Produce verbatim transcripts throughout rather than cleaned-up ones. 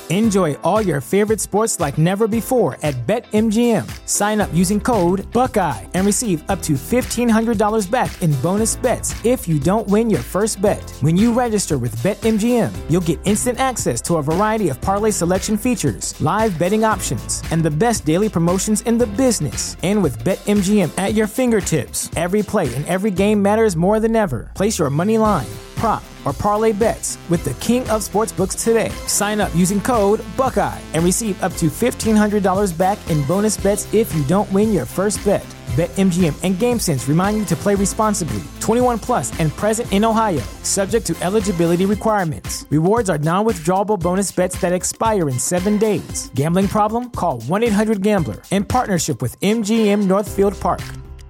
Enjoy all your favorite sports like never before at BetMGM. Sign up using code Buckeye and receive up to fifteen hundred dollars back in bonus bets if you don't win your first bet. When you register with BetMGM, you'll get instant access to a variety of parlay selection features, live betting options, and the best daily promotions in the business. And with BetMGM at your fingertips, every play and every game matters more than ever. Place your money line, prop, or parlay bets with the king of sportsbooks today. Sign up using code Buckeye and receive up to fifteen hundred dollars back in bonus bets if you don't win your first bet. BetMGM and GameSense remind you to play responsibly. twenty-one plus and present in Ohio, subject to eligibility requirements. Rewards are non-withdrawable bonus bets that expire in seven days. Gambling problem? Call one eight hundred gambler in partnership with M G M Northfield Park.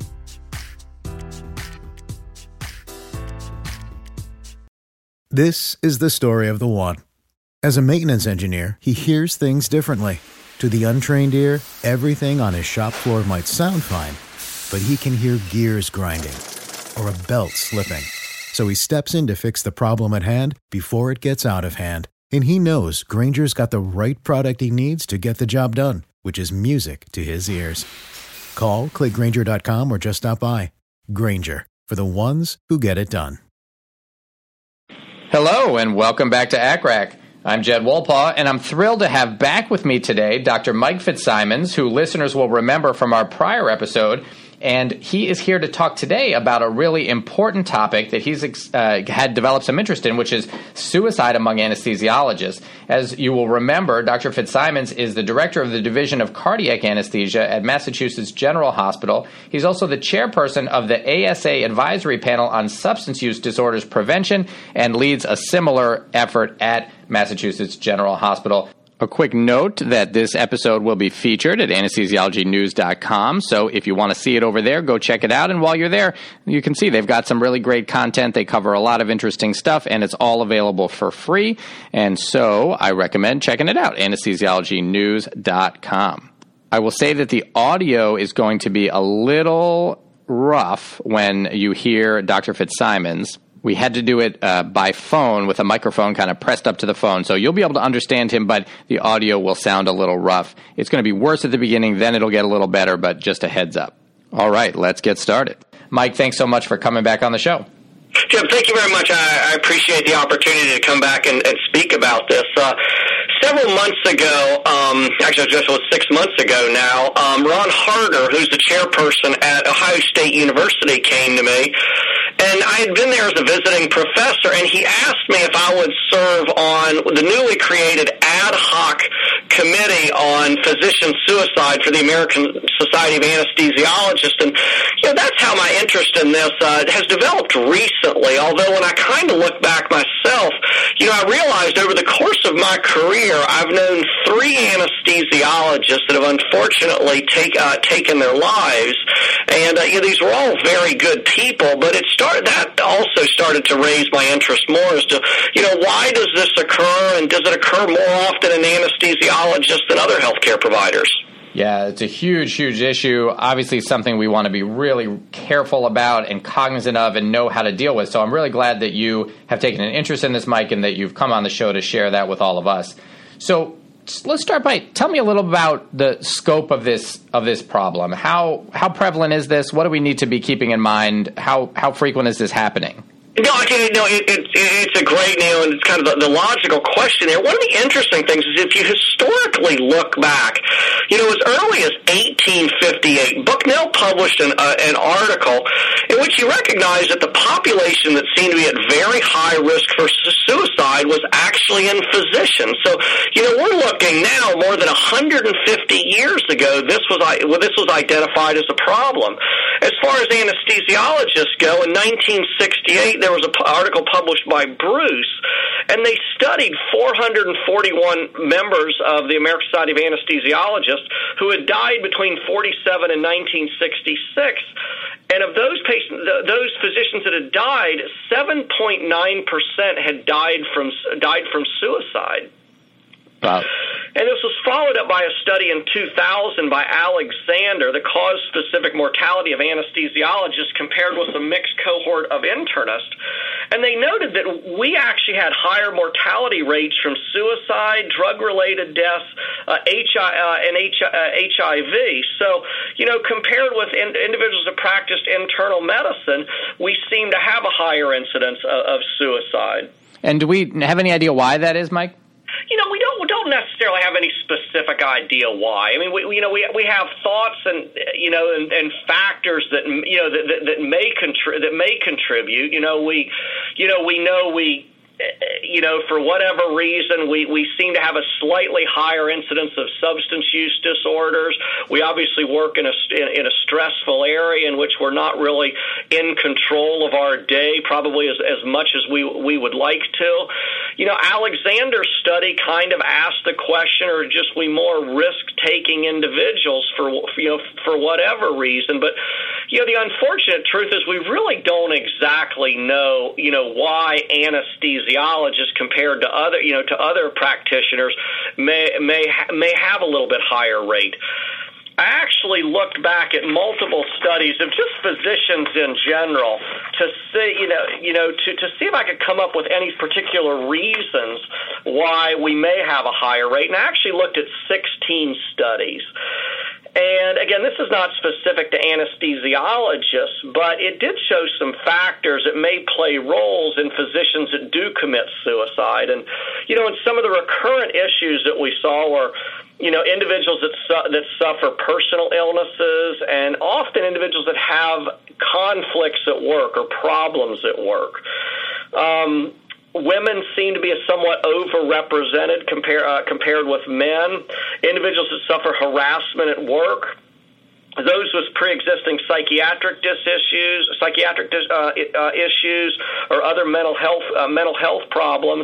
This is the story of the one. As a maintenance engineer, he hears things differently. To the untrained ear, everything on his shop floor might sound fine, but he can hear gears grinding or a belt slipping. So he steps in to fix the problem at hand before it gets out of hand. And he knows Grainger's got the right product he needs to get the job done, which is music to his ears. Call, click Grainger dot com, or just stop by. Grainger, for the ones who get it done. Hello, and welcome back to A C R A C. I'm Jed Wolpaw, and I'm thrilled to have back with me today Doctor Mike Fitzsimons, who listeners will remember from our prior episode. And he is here to talk today about a really important topic that he's uh, had developed some interest in, which is suicide among anesthesiologists. As you will remember, Doctor Fitzsimons is the director of the Division of Cardiac Anesthesia at Massachusetts General Hospital. He's also the chairperson of the A S A Advisory Panel on Substance Use Disorders Prevention and leads a similar effort at Massachusetts General Hospital. A quick note that this episode will be featured at anesthesiology news dot com, so if you want to see it over there, go check it out. And while you're there, you can see they've got some really great content. They cover a lot of interesting stuff, and it's all available for free. And so I recommend checking it out, anesthesiology news dot com. I will say that the audio is going to be a little rough when you hear Doctor Fitzsimons. We had to do it uh, by phone with a microphone kind of pressed up to the phone. So you'll be able to understand him, but the audio will sound a little rough. It's going to be worse at the beginning, then it'll get a little better, but just a heads up. All right, let's get started. Mike, thanks so much for coming back on the show. Jim, thank you very much. I, I appreciate the opportunity to come back and, and speak about this. Uh, several months ago, um, actually just was six months ago now, um, Ron Harder, who's the chairperson at Ohio State University, came to me. And I had been there as a visiting professor, and he asked me if I would serve on the newly created ad hoc committee on physician suicide for the American Society of Anesthesiologists. And, you know, that's how my interest in this uh, has developed recently, although when I kind of look back myself, you know, I realized over the course of my career, I've known three anesthesiologists that have unfortunately take, uh, taken their lives. And, uh, you know, these were all very good people, but it started that also started to raise my interest more as to, you know, why does this occur, and does it occur more often in anesthesiologists than other healthcare providers? Yeah, it's a huge, huge issue. Obviously, something we want to be really careful about and cognizant of and know how to deal with. So I'm really glad that you have taken an interest in this, Mike, and that you've come on the show to share that with all of us. So let's start by, tell me a little about the scope of this of this problem. How how prevalent is this? What do we need to be keeping in mind? How how frequent is this happening? No, okay, no, it, it, it's a great, you know, and it's kind of the, the logical question there. One of the interesting things is if you historically look back, you know, as early as eighteen fifty-eight, Bucknell published an, uh, an article in which he recognized that the population that seemed to be at very high risk for suicide was actually in physicians. So, you know, we're looking now more than one hundred fifty years ago, this was, well, this was identified as a problem. As far as anesthesiologists go, in nineteen sixty-eight, there was an article published by Bruce, and they studied four hundred forty-one members of the American Society of Anesthesiologists who had died between forty-seven and nineteen sixty-six. And of those patients, those physicians that had died, seven point nine percent had died from died from suicide. Wow. And this was followed up by a study in two thousand by Alexander, the cause-specific mortality of anesthesiologists compared with a mixed cohort of internists. And they noted that we actually had higher mortality rates from suicide, drug-related deaths, uh, H I, uh, and H, uh, H I V. So, you know, compared with in, individuals that practiced internal medicine, we seem to have a higher incidence of, of suicide. And do we have any idea why that is, Mike? You know, we don't we don't necessarily have any specific idea why. I mean, we you know we we have thoughts and you know and, and factors that you know that that, that may contri- that may contribute. You know, we you know we know we. You know, for whatever reason, we, we seem to have a slightly higher incidence of substance use disorders. We obviously work in a, in a stressful area in which we're not really in control of our day, probably as, as much as we we would like to. You know, Alexander's study kind of asked the question, or just we more risk-taking individuals for, you know, for whatever reason. But, you know, the unfortunate truth is we really don't exactly know, you know, why anesthesia anesthesiologists compared to other, you know, to other practitioners may may ha- may have a little bit higher rate. I actually looked back at multiple studies of just physicians in general to see, you know, you know, to, to see if I could come up with any particular reasons why we may have a higher rate. And I actually looked at sixteen studies. And again, this is not specific to anesthesiologists, but it did show some factors that may play roles in physicians that do commit suicide. And, you know, and some of the recurrent issues that we saw were, you know, individuals that su- that suffer personal illnesses, and often individuals that have conflicts at work or problems at work. Um, Women seem to be somewhat overrepresented compare, uh, compared with men. Individuals that suffer harassment at work, those with pre-existing psychiatric dis issues, psychiatric dis, uh, uh, issues, or other mental health uh, mental health problems.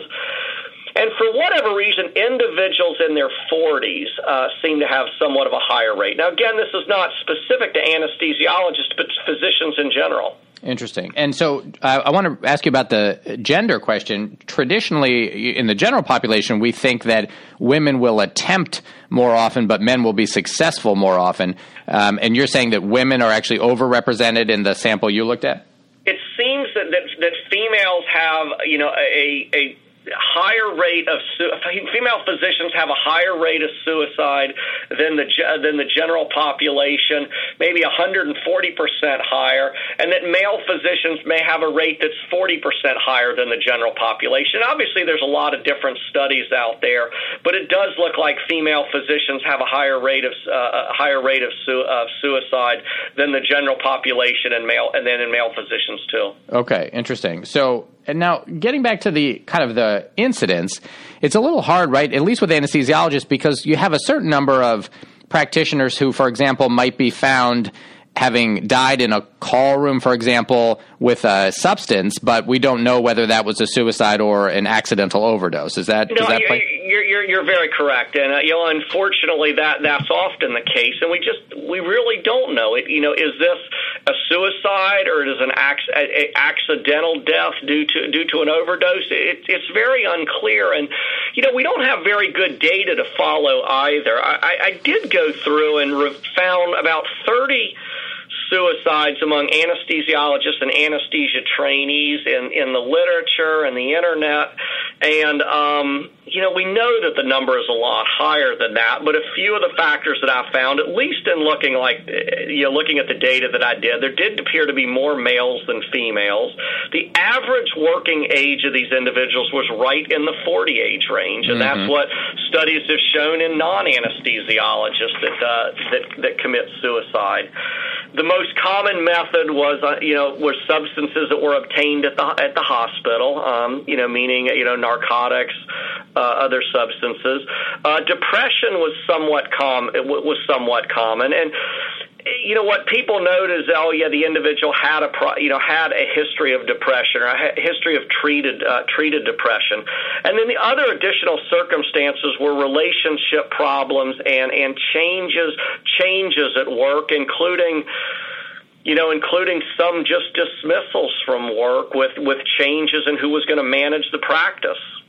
And for whatever reason, individuals in their forties uh, seem to have somewhat of a higher rate. Now, again, this is not specific to anesthesiologists, but physicians in general. Interesting. And so uh, I want to ask you about the gender question. Traditionally, in the general population, we think that women will attempt more often, but men will be successful more often. Um, and you're saying that women are actually overrepresented in the sample you looked at? It seems that, that, that females have, you know, a, a higher rate of su- female physicians have a higher rate of suicide than the than the general population, maybe one hundred forty percent higher, and that male physicians may have a rate that's forty percent higher than the general population. Obviously, there's a lot of different studies out there, but it does look like female physicians have a higher rate of uh, a higher rate of, su- of suicide than the general population, and male and then in male physicians too. Okay, interesting. So. And now, getting back to the kind of the incidence, it's a little hard, right, at least with anesthesiologists, because you have a certain number of practitioners who, for example, might be found having died in a call room, for example, with a substance, but we don't know whether that was a suicide or an accidental overdose. Is that, no, does that play? You're, you're, you're very correct. And, uh, you know, unfortunately, that, that's often the case. And we just, we really don't know. It, you know, is this a suicide or is it an ac- a, a accidental death due to, due to an overdose? It, it's very unclear. And, you know, we don't have very good data to follow either. I, I, I did go through and re- found about thirty suicides among anesthesiologists and anesthesia trainees in, in the literature and the internet. And, um, you know, we know that the number is a lot higher than that, but a few of the factors that I found, at least in looking like, you know, looking at the data that I did, there did appear to be more males than females. The average working age of these individuals was right in the forty age range, and mm-hmm. that's what studies have shown in non-anesthesiologists that, uh, that, that commit suicide. The most common method was, uh, you know, were substances that were obtained at the at the hospital. Um, you know, meaning you know narcotics, uh, other substances. Uh, depression was somewhat com was somewhat common, and you know what people note is, oh yeah, the individual had a pro, you know had a history of depression or a history of treated uh, treated depression, and then the other additional circumstances were relationship problems and and changes changes at work, including. You know, including some just dismissals from work with, with changes in who was going to manage the practice.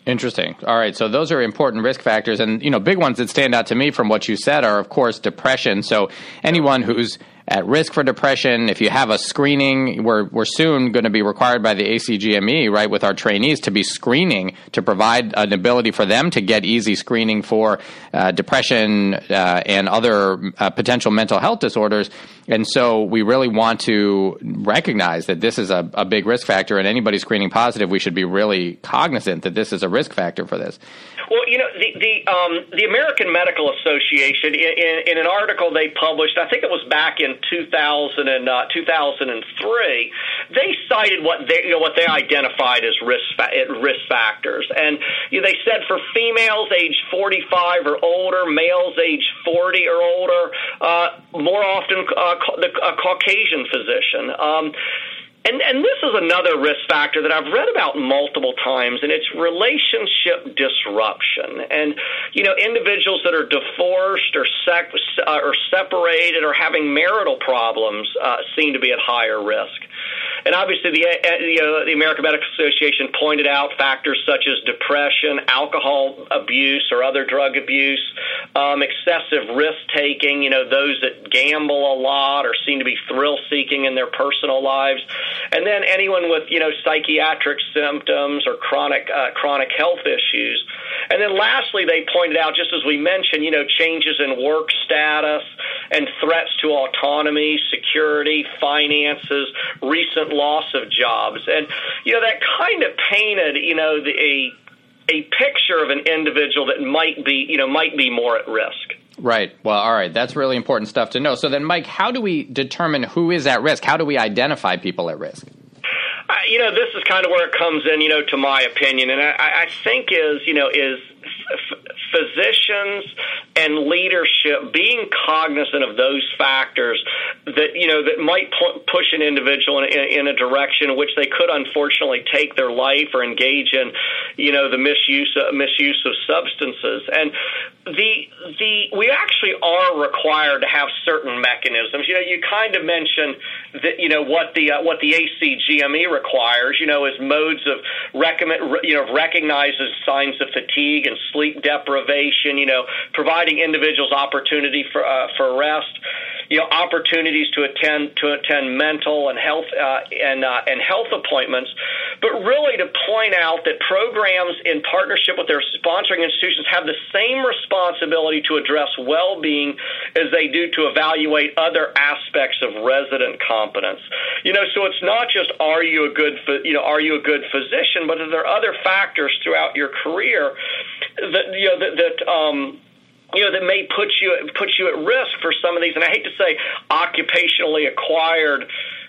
Interesting. All right. So those are important risk factors. And, you know, big ones that stand out to me from what you said are, of course, depression. So anyone who's at risk for depression, if you have a screening, we're we're soon going to be required by the A C G M E, right, with our trainees to be screening to provide an ability for them to get easy screening for uh, depression uh, and other uh, potential mental health disorders. And so we really want to recognize that this is a, a big risk factor, and anybody screening positive, we should be really cognizant that this is a risk factor for this. Well, you know, the the, um, the American Medical Association, in, in, in an article they published, I think it was back in two thousand and uh, two thousand three, they cited what they you know what they identified as risk fa- risk factors, and you know, they said for females age forty-five or older, males age forty or older, uh, more often uh, the a Caucasian physician. Um, And, and this is another risk factor that I've read about multiple times, and it's relationship disruption. And, you know, individuals that are divorced or, sec- uh, or separated or having marital problems uh, seem to be at higher risk. And obviously, the, the, uh, the American Medical Association pointed out factors such as depression, alcohol abuse or other drug abuse, um, excessive risk-taking, you know, those that gamble a lot or seem to be thrill-seeking in their personal lives, and then anyone with, you know, psychiatric symptoms or chronic uh, chronic health issues. And then lastly, they pointed out, just as we mentioned, you know, changes in work status and threats to autonomy, security, finances, recent loss of jobs. And, you know, that kind of painted, you know, the, a a picture of an individual that might be, you know, might be more at risk. Right. Well, all right. That's really important stuff to know. So then, Mike, how do we determine who is at risk? How do we identify people at risk? Uh, you know, this is kind of where it comes in, you know, to my opinion. And I, I think is, you know, is f- physicians and leadership being cognizant of those factors that, you know, that might pu- push an individual in, in, in a direction in which they could unfortunately take their life or engage in, you know, the misuse uh, misuse of substances. And the the we actually are required to have certain mechanisms. You know, you kind of mentioned that, you know, what the uh, what the A C G M E requires, you know, is modes of recommend, you know, recognizes signs of fatigue and sleep deprivation, you know, providing individuals opportunity for uh, for rest, you know, opportunities to attend to attend mental and health uh, and uh, and health appointments, but really to point out that programs in partnership with their sponsoring institutions have the same responsibility to address well-being as they do to evaluate other aspects of resident competence. You know, so it's not just are you a good you know are you a good physician, but are there other factors throughout your career that you know that, that um, you know, that may put you put you at risk for some of these, and I hate to say occupationally acquired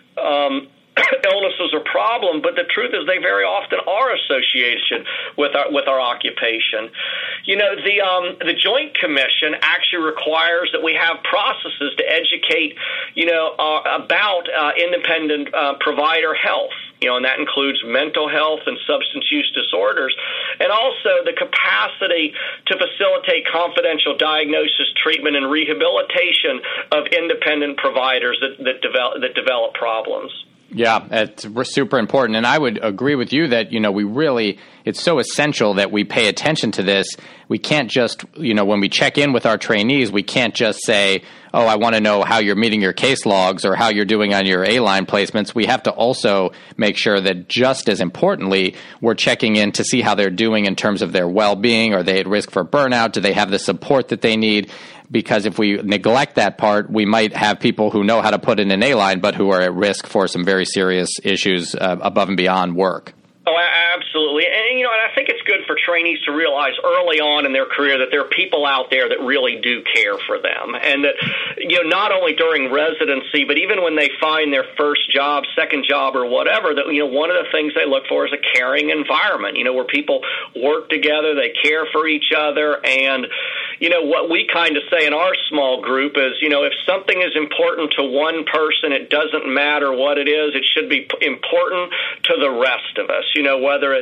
um, illnesses or problem, but the truth is they very often are associated with our with our occupation. You know, the um, the Joint Commission actually requires that we have processes to educate, you know, uh, about uh, independent uh, provider health. You know, and that includes mental health and substance use disorders, and also the capacity to facilitate confidential diagnosis, treatment, and rehabilitation of independent providers that, that develop that develop problems. Yeah, it's super important. And I would agree with you that, you know, we really, it's so essential that we pay attention to this. We can't just, you know, when we check in with our trainees, we can't just say, oh, I want to know how you're meeting your case logs or how you're doing on your A-line placements. We have to also make sure that just as importantly, we're checking in to see how they're doing in terms of their well-being. Are they at risk for burnout? Do they have the support that they need? Because if we neglect that part, we might have people who know how to put in an A-line, but who are at risk for some very serious issues uh, above and beyond work. Oh, absolutely. And, you know, and I think it's good for trainees to realize early on in their career that there are people out there that really do care for them. And that, you know, not only during residency, but even when they find their first job, second job, or whatever, that, you know, one of the things they look for is a caring environment, you know, where people work together, they care for each other. And, you know, what we kind of say in our small group is, you know, if something is important to one person, it doesn't matter what it is. It should be important to the rest of us. You know, whether it's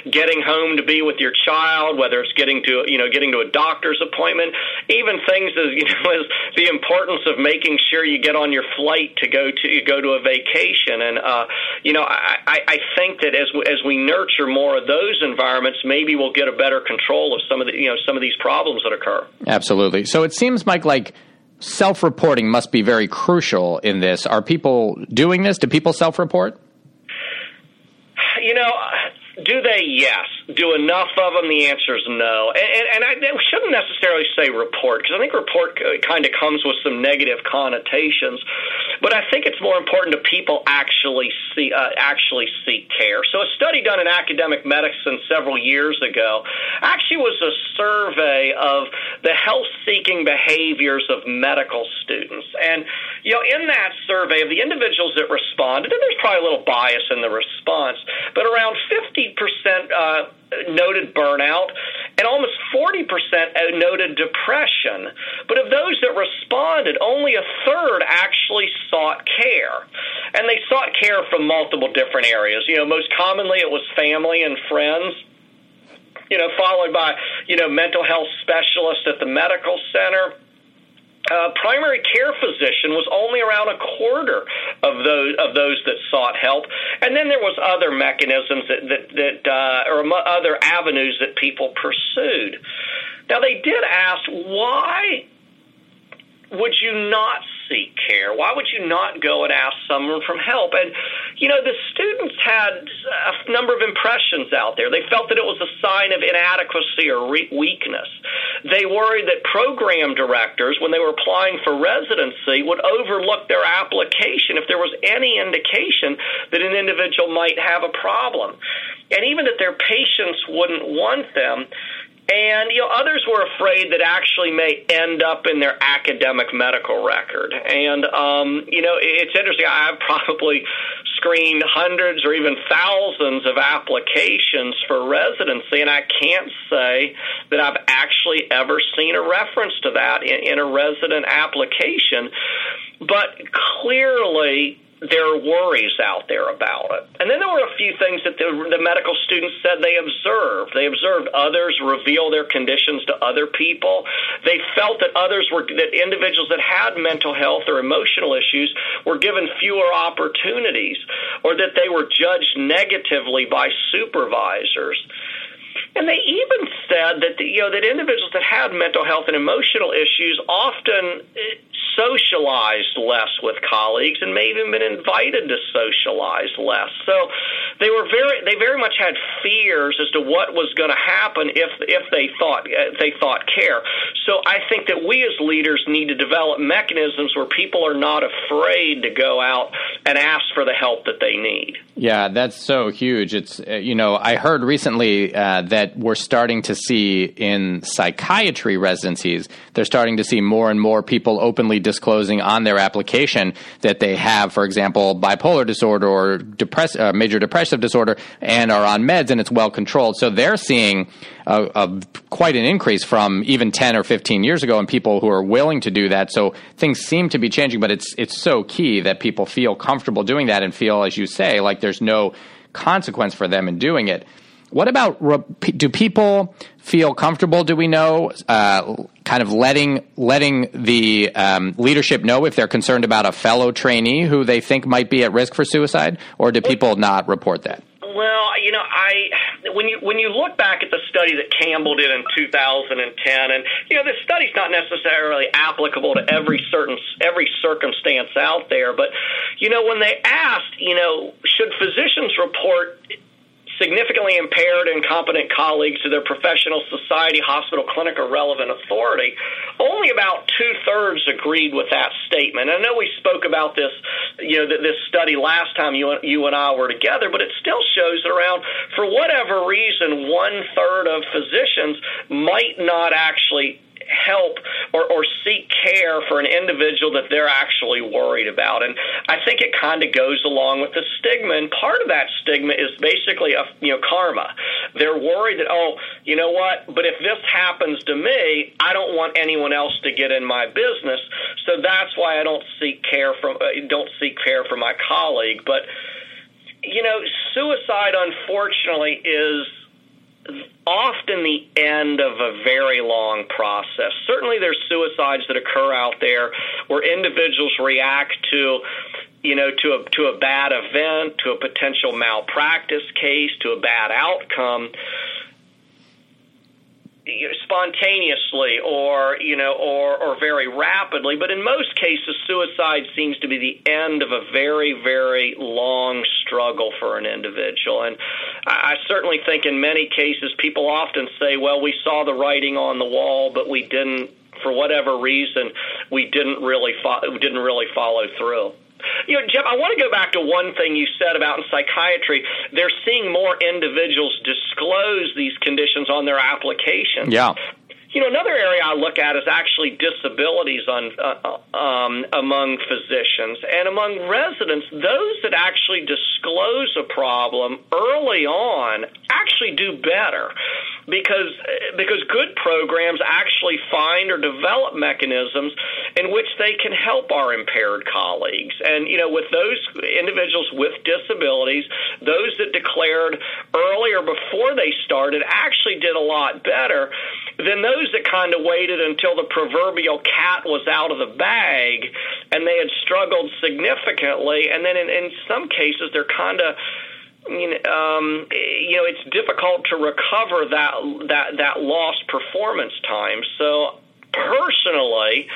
getting home to be with your child, whether it's getting to, you know, getting to a doctor's appointment, even things as, you know, as the importance of making sure you get on your flight to go to go to a vacation. And, uh, you know, I, I, I think that as we, as we nurture more of those environments, maybe we'll get a better control of some of the, you know, some of these problems that occur. Absolutely. So it seems, Mike, like self-reporting must be very crucial in this. Are people doing this? Do people self-report? You know, do they? Yes. Do enough of them? The answer is no. And, and, and I, I shouldn't necessarily say report, because I think report kind of comes with some negative connotations. But I think it's more important to people actually see uh, actually seek care. So a study done in academic medicine several years ago actually was a survey of the health-seeking behaviors of medical students. And, you know, in that survey of the individuals that responded, and there's probably a little bias in the response, but around fifty percent uh, noted burnout, and almost forty percent noted depression. But of those that responded, only a third actually sought care. And they sought care from multiple different areas. You know, most commonly it was family and friends, you know, followed by, you know, mental health specialists at the medical center. Uh, primary care physician was only around a quarter of those of those that sought help, and then there was other mechanisms that that, that uh, or other avenues that people pursued. Now they did ask, why would you not seek care? Why would you not go and ask someone for help? And, you know, the students had a number of impressions out there. They felt that it was a sign of inadequacy or re- weakness. They worried that program directors, when they were applying for residency, would overlook their application if there was any indication that an individual might have a problem. And even that their patients wouldn't want them. And, you know, others were afraid that actually may end up in their academic medical record. And, um, you know, it's interesting. I've probably screened hundreds or even thousands of applications for residency, and I can't say that I've actually ever seen a reference to that in, in a resident application. But clearly, there are worries out there about it. And then there were a few things that the, the medical students said they observed. They observed others reveal their conditions to other people. They felt that others were, that individuals that had mental health or emotional issues were given fewer opportunities, or that they were judged negatively by supervisors. And they even said that, the, you know, that individuals that had mental health and emotional issues often socialized less with colleagues and may even been invited to socialize less. So they were very, they very much had fears as to what was going to happen if if they thought if they thought care. So I think that we as leaders need to develop mechanisms where people are not afraid to go out and ask for the help that they need. Yeah, that's so huge. It's uh, you know, I heard recently uh, that we're starting to see in psychiatry residencies, they're starting to see more and more people openly disclosing on their application that they have, for example, bipolar disorder or depress- uh, major depressive disorder and are on meds, and it's well controlled. So they're seeing a, a, quite an increase from even ten or fifteen years ago in people who are willing to do that. So things seem to be changing, but it's it's so key that people feel comfortable doing that and feel, as you say, like there's no consequence for them in doing it. What about, do people feel comfortable, do we know, uh, kind of letting letting the um, leadership know if they're concerned about a fellow trainee who they think might be at risk for suicide, or do people not report that? Well, you know, I when you when you look back at the study that Campbell did in two thousand ten, and you know, this study's not necessarily applicable to every certain every circumstance out there, but you know, when they asked, you know, should physicians report significantly impaired and incompetent colleagues to their professional society, hospital, clinic, or relevant authority, only about two-thirds agreed with that statement. I know we spoke about this, you know, this study last time you, you and I were together, but it still shows that around, for whatever reason, one-third of physicians might not actually help or, or seek care for an individual that they're actually worried about. And I think it kind of goes along with the stigma. And part of that stigma is basically, a, you know, karma. They're worried that, oh, you know what, but if this happens to me, I don't want anyone else to get in my business. So that's why I don't seek care from, uh, don't seek care for my colleague. But, you know, suicide, unfortunately, is often the end of a very long process. Certainly there's suicides that occur out there where individuals react to, you know, to a, to a bad event, to a potential malpractice case, to a bad outcome, spontaneously or, you know, or, or very rapidly. But in most cases, suicide seems to be the end of a very, very long struggle for an individual. And I, I certainly think in many cases, people often say, well, we saw the writing on the wall, but we didn't, for whatever reason, we didn't really fo- we didn't really follow through. You know, Jeff, I want to go back to one thing you said about in psychiatry. They're seeing more individuals disclose these conditions on their applications. Yeah. You know, another area I look at is actually disabilities on, uh, um, among physicians and among residents. Those that actually disclose a problem early on actually do better because because good programs actually find or develop mechanisms in which they can help our impaired colleagues. And, you know, with those individuals with disabilities, those that declared earlier before they started actually did a lot better than those that kind of waited until the proverbial cat was out of the bag and they had struggled significantly. And then in, in some cases, they're kind of, you know, um, you know, it's difficult to recover that, that, that lost performance time. So personally,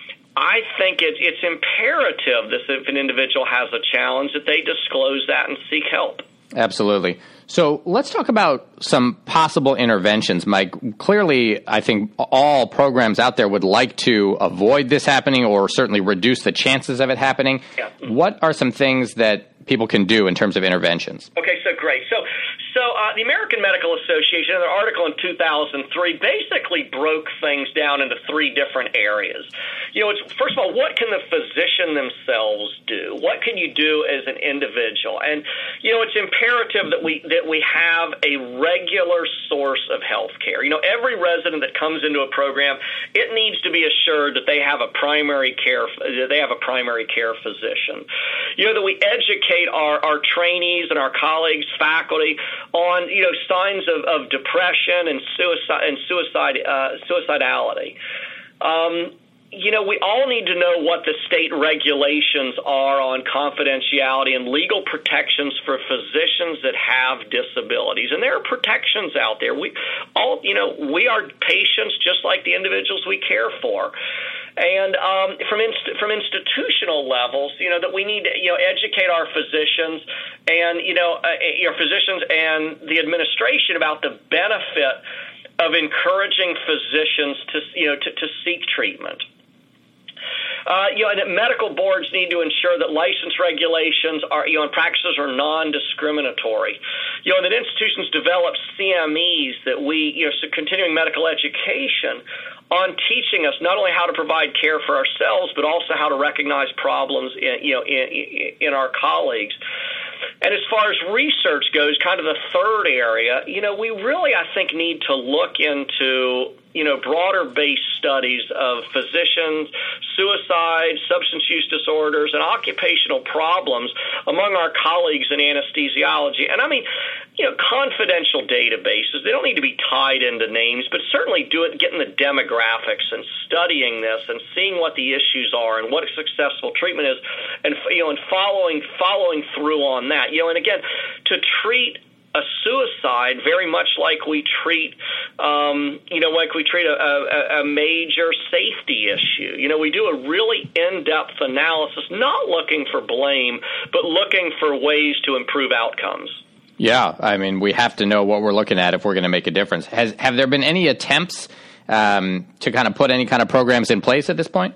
I think it, it's imperative that if an individual has a challenge that they disclose that and seek help. Absolutely. So let's talk about some possible interventions, Mike. Clearly, I think all programs out there would like to avoid this happening or certainly reduce the chances of it happening. Yeah. What are some things that people can do in terms of interventions? Okay, so great. So so uh, the American Medical Association, in their article in two thousand three, basically broke things down into three different areas. You know, it's, first of all, what can the physician themselves do? What can you do as an individual? And, you know, it's imperative that we that we have a regular source of health care. You know, every resident that comes into a program, it needs to be assured that they have a primary care they have a primary care physician. You know, that we educate our, our trainees and our colleagues, faculty, on, you know, signs of, of depression and suicide and suicide uh, suicidality. Um, You know, we all need to know what the state regulations are on confidentiality and legal protections for physicians that have disabilities. And there are protections out there. We all, you know, we are patients just like the individuals we care for. And um, from inst- from institutional levels, you know, that we need to, you know, educate our physicians and, you know, uh, your physicians and the administration about the benefit of encouraging physicians to, you know, to, to seek treatment. Uh, you know, and medical boards need to ensure that license regulations are, you know, and practices are non-discriminatory. You know, and that institutions develop C M Es that we, you know, so continuing medical education on teaching us not only how to provide care for ourselves, but also how to recognize problems in, you know, in, in our colleagues. And as far as research goes, kind of the third area, you know, we really, I think, need to look into, you know, broader-based studies of physicians, suicide, substance use disorders, and occupational problems among our colleagues in anesthesiology. And I mean, you know, confidential databases, they don't need to be tied into names, but certainly do it, getting the demographics and studying this and seeing what the issues are and what a successful treatment is, and, you know, and following following through on that. You know, and again, to treat a suicide very much like we treat, um, you know, like we treat a, a, a major safety issue. You know, we do a really in-depth analysis, not looking for blame, but looking for ways to improve outcomes. Yeah, I mean, we have to know what we're looking at if we're going to make a difference. Has have there been any attempts um, to kind of put any kind of programs in place at this point?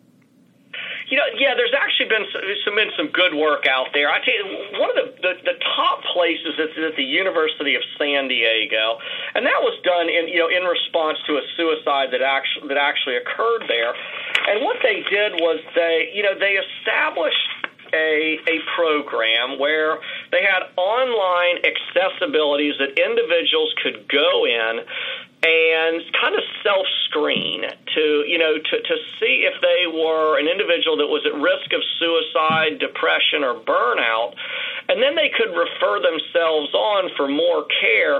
You know, yeah, there's actually been some, been some good work out there. I tell you, one of the, the, the top places is at the University of San Diego, and that was done in, you know, in response to a suicide that actually that actually occurred there. And what they did was they, you know, they established a a program where they had online accessibilities that individuals could go in and kind of self-screen to, you know, to, to see if they were an individual that was at risk of suicide, depression, or burnout. And then they could refer themselves on for more care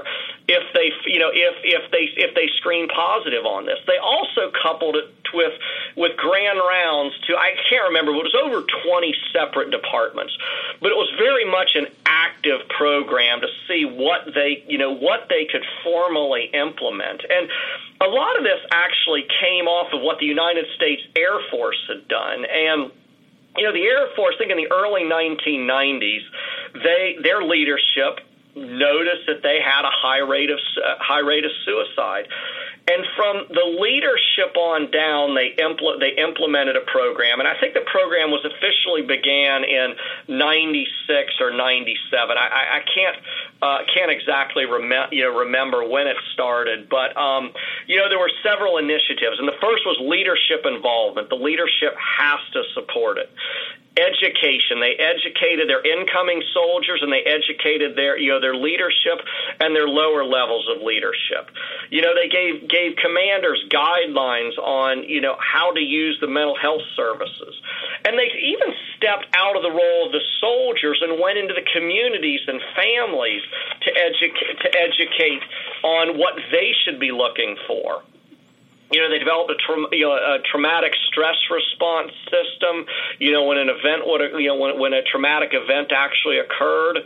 if they, you know, if if they if they screen positive on this. They also coupled it with with grand rounds to, I can't remember, but it was over twenty separate departments. But it was very much an active program to see what they, you know, what they could formally implement. And a lot of this actually came off of what the United States Air Force had done. And you know, the Air Force, I think in the early nineteen nineties, they their leadership noticed that they had a high rate of uh, high rate of suicide. And from the leadership on down, they impl- they implemented a program, and I think the program was officially began in ninety-six or ninety-seven. I, I, I can't uh, can't exactly rem- you know remember when it started, but um, you know there were several initiatives, and the first was leadership involvement. The leadership has to support it. Education. They educated their incoming soldiers, and they educated their, you know, their leadership and their lower levels of leadership. You know, they gave gave commanders guidelines on, you know, how to use the mental health services, and they even stepped out of the role of the soldiers and went into the communities and families to educate to educate on what they should be looking for. You know, they developed a, tra- you know, a traumatic stress response system, you know, when an event would, you know, when, when a traumatic event actually occurred.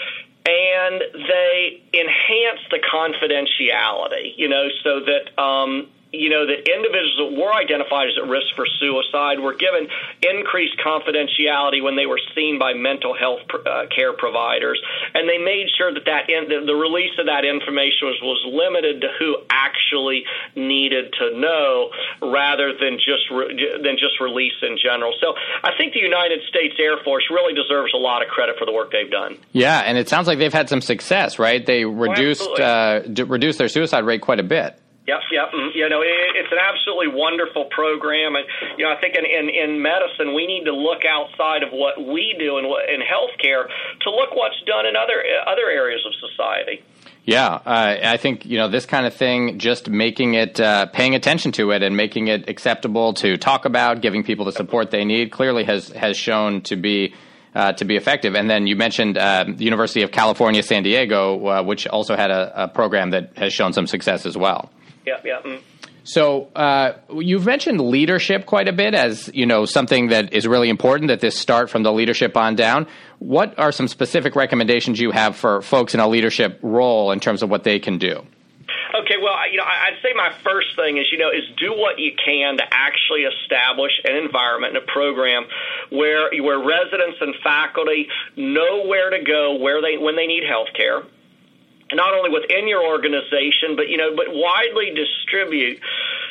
And they enhanced the confidentiality, you know, so that, um, you know, that individuals that were identified as at risk for suicide were given increased confidentiality when they were seen by mental health uh, care providers. And they made sure that, that in, the, the release of that information was, was limited to who actually needed to know rather than just re, than just release in general. So I think the United States Air Force really deserves a lot of credit for the work they've done. Yeah, and it sounds like they've had some success, right? They reduced oh, uh, d- reduced their suicide rate quite a bit. Yep, yep. You know, it's an absolutely wonderful program, and you know, I think in, in, in medicine we need to look outside of what we do in in healthcare to look what's done in other other areas of society. Yeah, uh, I think you know this kind of thing, just making it, uh, paying attention to it, and making it acceptable to talk about, giving people the support they need, clearly has has shown to be. Uh, to be effective. And then you mentioned uh, the University of California, San Diego, uh, which also had a, a program that has shown some success as well. Yeah, yeah. Mm. So uh, you've mentioned leadership quite a bit as, you know, something that is really important, that this start from the leadership on down. What are some specific recommendations you have for folks in a leadership role in terms of what they can do? Okay, well, you know, I'd say my first thing is, you know, is do what you can to actually establish an environment and a program where where residents and faculty know where to go, where they when they need health care, not only within your organization, but you know, but widely distribute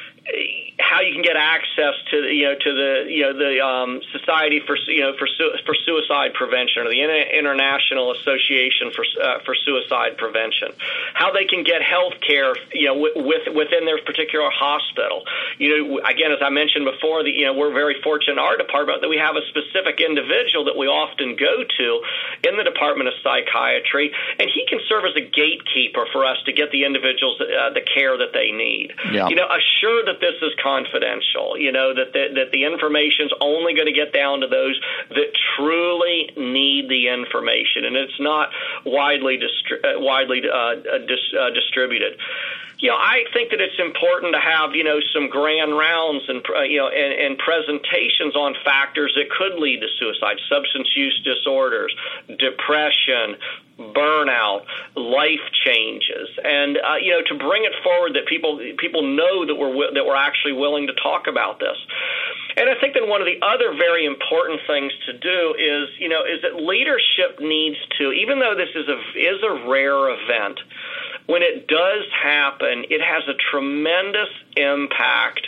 how you can get access to the, you know, to the, you know, the um, Society for, you know, for for Suicide Prevention, or the International Association for uh, for Suicide Prevention. How they can get health care, you know, with within their particular hospital. You know, again, as I mentioned before, the, you know, we're very fortunate in our department that we have a specific individual that we often go to in the Department of Psychiatry, and he can serve as a gatekeeper for us to get the individuals uh, the care that they need. Yeah. You know, assure that this is confidential, you know, that the, that the information's only going to get down to those that truly need the information, and it's not widely distri- uh, widely uh, dis- uh, distributed. You know, I think that it's important to have, you know, some grand rounds and, uh, you know, and, and presentations on factors that could lead to suicide: substance use disorders, depression, burnout, life changes, and uh, you know, to bring it forward that people people know that we're that we're actually willing to talk about this. And I think that one of the other very important things to do is, you know, is that leadership needs to, even though this is a is a rare event, when it does happen, it has a tremendous impact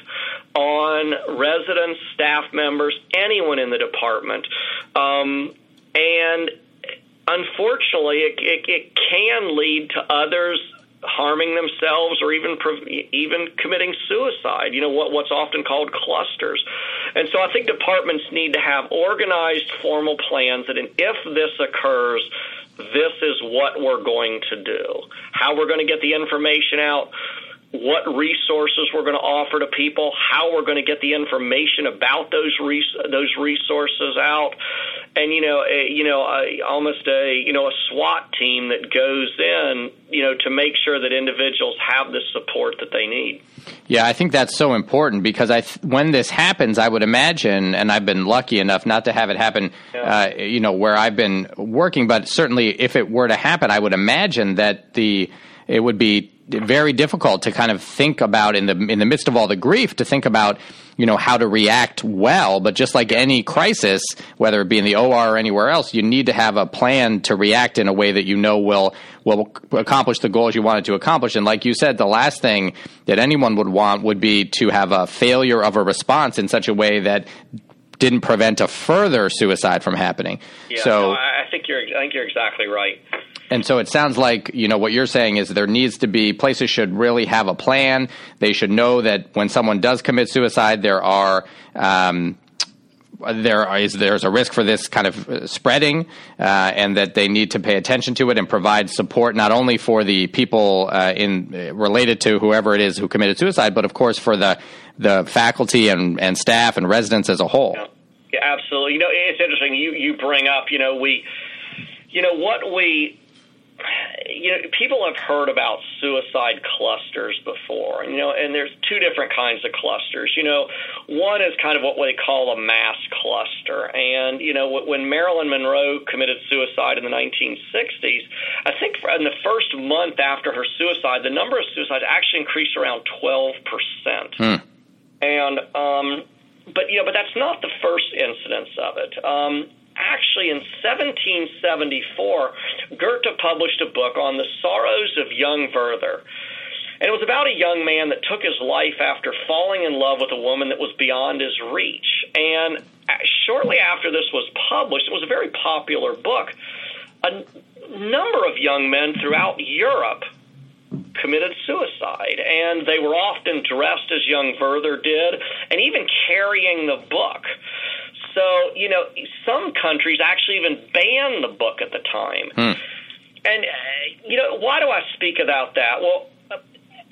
on residents, staff members, anyone in the department, um, and unfortunately, it, it, it can lead to others harming themselves or even even committing suicide, you know, what what's often called clusters. And so I think departments need to have organized formal plans that if this occurs, this is what we're going to do, how we're going to get the information out, what resources we're going to offer to people, how we're going to get the information about those res- those resources out, and you know, a, you know, a, almost a you know a SWAT team that goes in, you know, to make sure that individuals have the support that they need. Yeah, I think that's so important because I, th- when this happens, I would imagine, and I've been lucky enough not to have it happen, yeah. uh, you know, where I've been working, but certainly if it were to happen, I would imagine that the it would be very difficult to kind of think about in the in the midst of all the grief to think about, you know, how to react well. But just like any crisis, whether it be in the O R or anywhere else, you need to have a plan to react in a way that you know will will accomplish the goals you wanted to accomplish. And like you said, the last thing that anyone would want would be to have a failure of a response in such a way that didn't prevent a further suicide from happening. Yeah, so no, I think you're I think you're exactly right. And so it sounds like, you know, what you're saying is there needs to be, places should really have a plan. They should know that when someone does commit suicide, there are, um, there is, there's a risk for this kind of spreading, uh, and that they need to pay attention to it and provide support not only for the people uh, in related to whoever it is who committed suicide, but of course for the, the faculty and, and staff and residents as a whole. Yeah. Yeah, absolutely. You know, it's interesting. You, you bring up, you know, we, you know, what we, You know, people have heard about suicide clusters before, you know, and there's two different kinds of clusters. You know, one is kind of what they call a mass cluster. And, you know, when Marilyn Monroe committed suicide in the nineteen sixties, I think in the first month after her suicide, the number of suicides actually increased around twelve percent. Hmm. And, um, but, you know, but that's not the first incidence of it. Um, Actually, in seventeen seventy-four, Goethe published a book on the sorrows of young Werther. And it was about a young man that took his life after falling in love with a woman that was beyond his reach. And shortly after this was published, it was a very popular book. A number of young men throughout Europe committed suicide, and they were often dressed as young Werther did, and even carrying the book. So, you know, some countries actually even banned the book at the time. Hmm. And, uh, you know, why do I speak about that? Well, uh,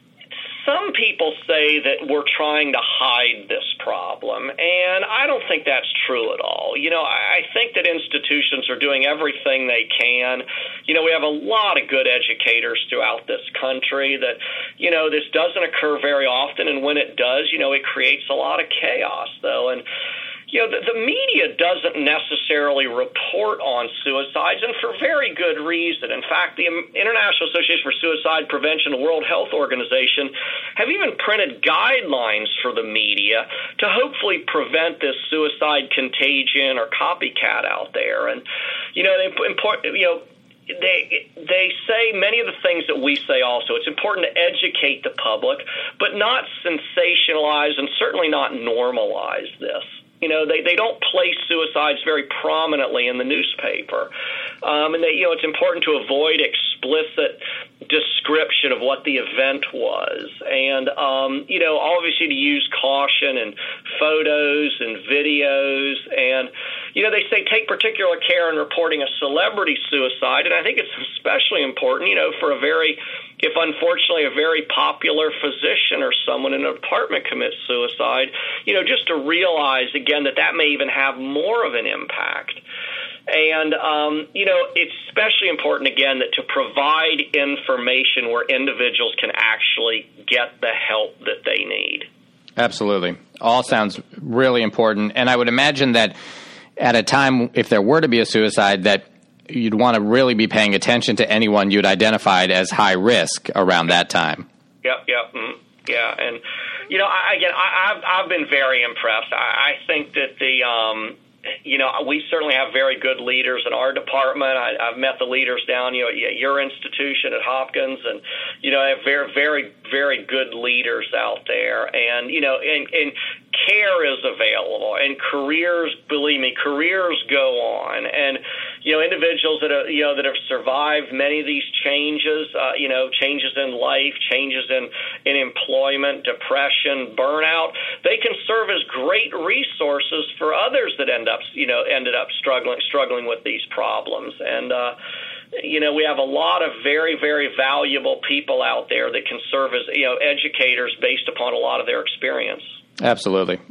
some people say that we're trying to hide this problem, and I don't think that's true at all. You know, I, I think that institutions are doing everything they can. You know, we have a lot of good educators throughout this country that, you know, this doesn't occur very often, and when it does, you know, it creates a lot of chaos, though. And you know, the, the media doesn't necessarily report on suicides, and for very good reason. In fact, the International Association for Suicide Prevention, the World Health Organization, have even printed guidelines for the media to hopefully prevent this suicide contagion or copycat out there. And, you know, they import, you know, They they say many of the things that we say also. It's important to educate the public, but not sensationalize and certainly not normalize this. You know, they, they don't place suicides very prominently in the newspaper. Um, and, they, you know, it's important to avoid explicit description of what the event was. And, um, you know, obviously to use caution in photos and videos. And, you know, they say take particular care in reporting a celebrity suicide. And I think it's especially important, you know, for a very, if unfortunately a very popular physician or someone in an apartment commits suicide, you know, just to realize, again, that that may even have more of an impact. And, um, you know, it's especially important, again, that to provide information where individuals can actually get the help that they need. Absolutely. All sounds really important. And I would imagine that at a time, if there were to be a suicide, that you'd want to really be paying attention to anyone you'd identified as high risk around that time. Yep, yep, mm, yeah. And, you know, I, again, I, I've, I've been very impressed. I, I think that the... Um, You know, we certainly have very good leaders in our department. I, I've met the leaders down, you know, at your institution at Hopkins, and you know, I have very, very, very good leaders out there. And you know, and, and care is available, and careers, believe me, careers go on. And you know, individuals that are, you know, that have survived many of these changes, uh, you know, changes in life, changes in in employment, depression, burnout, they can serve as great resources for others that end up, you know, ended up struggling struggling with these problems. And uh, you know, we have a lot of very, very valuable people out there that can serve as, you know, educators based upon a lot of their experience. Absolutely.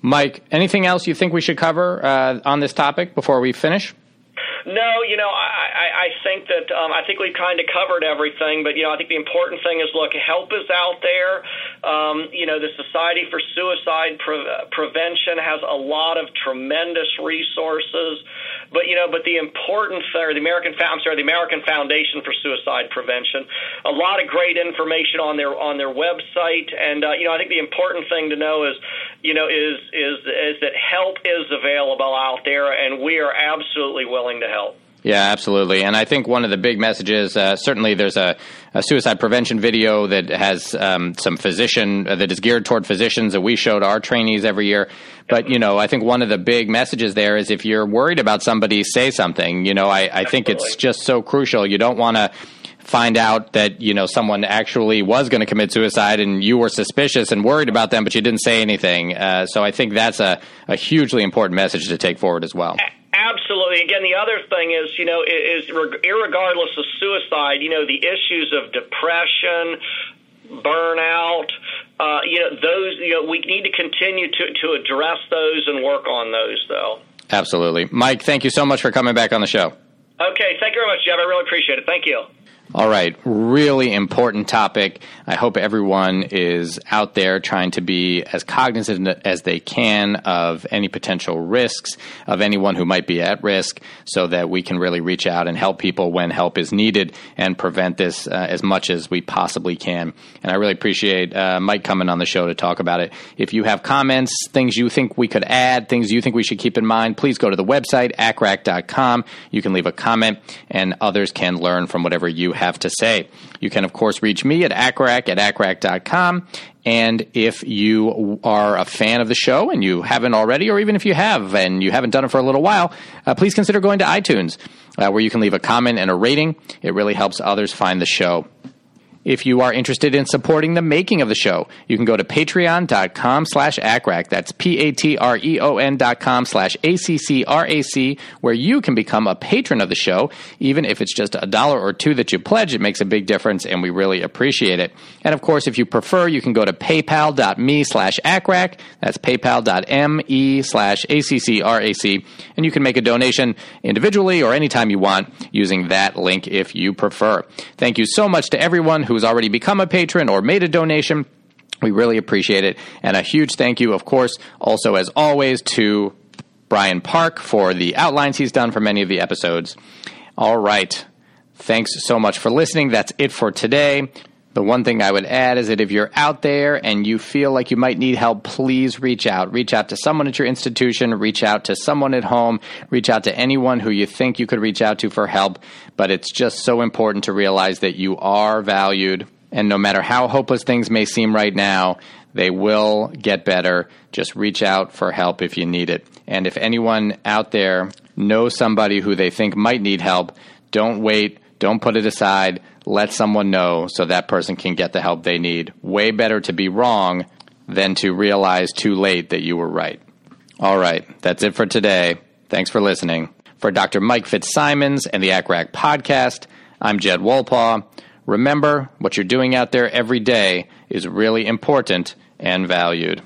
Mike, anything else you think we should cover uh, on this topic before we finish? No, you know, I, I think that um, I think we've kind of covered everything, but, you know, I think the important thing is, look, help is out there. Um, you know, the Society for Suicide Pre- Prevention has a lot of tremendous resources. But, you know, but the important thing, or the American, I'm sorry, the American Foundation for Suicide Prevention, a lot of great information on their on their website. And, uh, you know, I think the important thing to know is, you know, is, is, is that help is available out there, and we are absolutely willing to help. Yeah, absolutely. And I think one of the big messages, uh, certainly there's a, a suicide prevention video that has um, some physician, uh, that is geared toward physicians that we show to our trainees every year. But, you know, I think one of the big messages there is if you're worried about somebody, say something. You know, I, I think it's just so crucial. You don't want to find out that, you know, someone actually was going to commit suicide and you were suspicious and worried about them, but you didn't say anything. Uh, so I think that's a, a hugely important message to take forward as well. Absolutely. Again, the other thing is, you know, is, is irregardless of suicide, you know, the issues of depression, burnout, uh, you know, those, you know, we need to continue to, to address those and work on those, though. Absolutely. Mike, thank you so much for coming back on the show. Okay. Thank you very much, Jeff. I really appreciate it. Thank you. All right. Really important topic. I hope everyone is out there trying to be as cognizant as they can of any potential risks, of anyone who might be at risk, so that we can really reach out and help people when help is needed and prevent this uh, as much as we possibly can. And I really appreciate uh, Mike coming on the show to talk about it. If you have comments, things you think we could add, things you think we should keep in mind, please go to the website, A C R A C dot com. You can leave a comment, and others can learn from whatever you have have to say. You can, of course, reach me at acrac at acrac dot com. And if you are a fan of the show and you haven't already, or even if you have and you haven't done it for a little while, uh, please consider going to iTunes, uh, where you can leave a comment and a rating. It really helps others find the show. If you are interested in supporting the making of the show, you can go to patreon dot com slash acrac. That's P-A-T-R-E-O-N dot com slash A-C-C-R-A-C, where you can become a patron of the show. Even if it's just a dollar or two that you pledge, it makes a big difference, and we really appreciate it. And, of course, if you prefer, you can go to paypal dot me slash acrac. That's paypal dot me slash A-C-C-R-A-C, and you can make a donation individually or anytime you want using that link if you prefer. Thank you so much to everyone who who's already become a patron or made a donation. We really appreciate it. And a huge thank you, of course, also as always, to Brian Park for the outlines he's done for many of the episodes. All right. Thanks so much for listening. That's it for today. The one thing I would add is that if you're out there and you feel like you might need help, please reach out. Reach out to someone at your institution. Reach out to someone at home. Reach out to anyone who you think you could reach out to for help. But it's just so important to realize that you are valued. And no matter how hopeless things may seem right now, they will get better. Just reach out for help if you need it. And if anyone out there knows somebody who they think might need help, don't wait. Don't put it aside. Let someone know so that person can get the help they need. Way better to be wrong than to realize too late that you were right. All right, that's it for today. Thanks for listening. For Doctor Mike Fitzsimons and the A C R A C podcast, I'm Jed Wolpaw. Remember, what you're doing out there every day is really important and valued.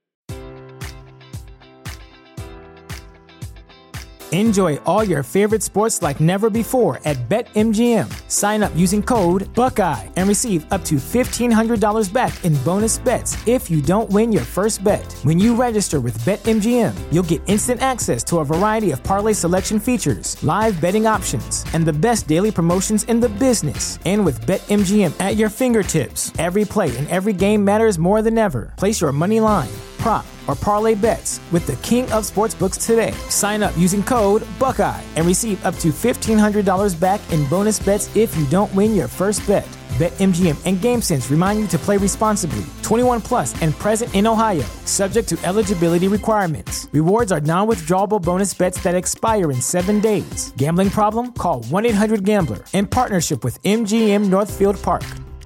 Enjoy all your favorite sports like never before at BetMGM. Sign up using code Buckeye and receive up to fifteen hundred dollars back in bonus bets if you don't win your first bet. When you register with BetMGM, you'll get instant access to a variety of parlay selection features, live betting options, and the best daily promotions in the business. And with BetMGM at your fingertips, every play and every game matters more than ever. Place your money line, prop, or parlay bets with the king of sportsbooks today. Sign up using code Buckeye and receive up to fifteen hundred dollars back in bonus bets if you don't win your first bet. BetMGM and GameSense remind you to play responsibly. twenty-one plus and present in Ohio, subject to eligibility requirements. Rewards are non-withdrawable bonus bets that expire in seven days. Gambling problem? Call one eight hundred gambler in partnership with M G M Northfield Park.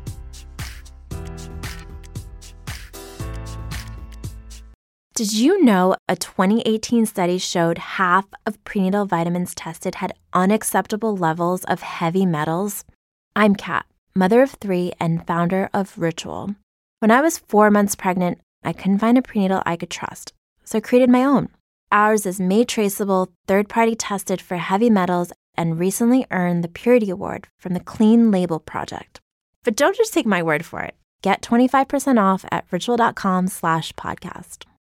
Did you know a twenty eighteen study showed half of prenatal vitamins tested had unacceptable levels of heavy metals? I'm Kat, mother of three and founder of Ritual. When I was four months pregnant, I couldn't find a prenatal I could trust, so I created my own. Ours is made traceable, third-party tested for heavy metals, and recently earned the Purity Award from the Clean Label Project. But don't just take my word for it. Get twenty-five percent off at ritual.com slash podcast.